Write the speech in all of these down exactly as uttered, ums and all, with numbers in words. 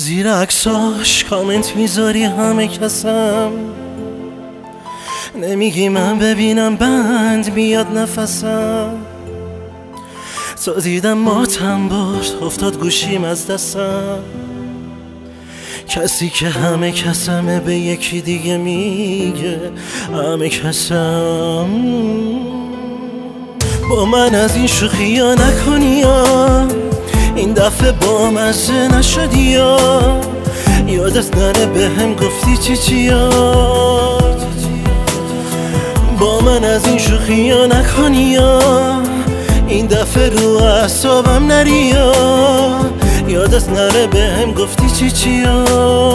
زیر عکساش کامنت میذاری همه کسم، نمیگی من ببینم بند میاد نفسم. تا دیدم ماتم برد افتاد گوشیم از دستم، کسی که همه کسمه به یکی دیگه میگه همه کسم. با من از این شوخی یا نکنی یا این دفعه با مزه نشدی یا یادت نره به هم گفتی چی چیا. با من از این شوخی یا نکنی یا این دفعه رو اعصابم نری یا یادت نره به هم گفتی چی چیا.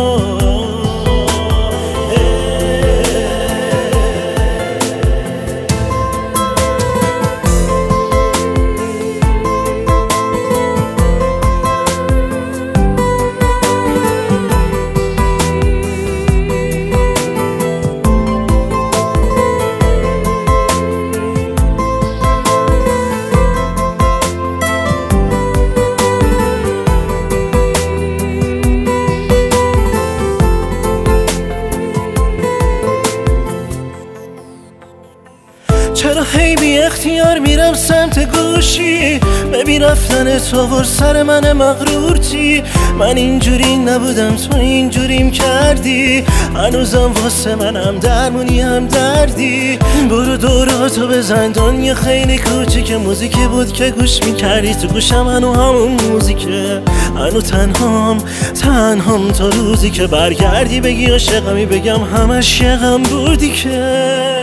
چرا هی بی اختیار میرم سمت گوشی، ببین رفتن تو ور سر من مغرور چی. من اینجوری نبودم تو اینجوریم کردی، هنوزم واسه منم درمونی هم دردی. برو دوراتو بزن دنیا خیلی کوچیکه، موزیکی بود که گوش میکردی تو گوشم هنو همون موزیکه. هنو تنهام تنهام تا روزی که برگردی بگی عاشقمی بگم همش یه غم بودی که.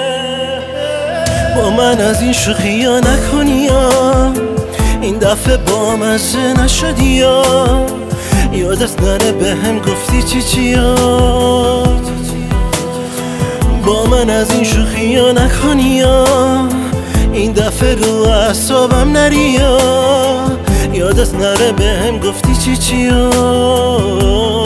با من از این شوخی یا نکنی یا این دفعه با مزه نشدی یا یادت نره به هم گفتی چی چیا. با من از این شوخی یا نکنی یا این دفعه رو اعصابم نری یا یادت نره به هم گفتی چی چیا.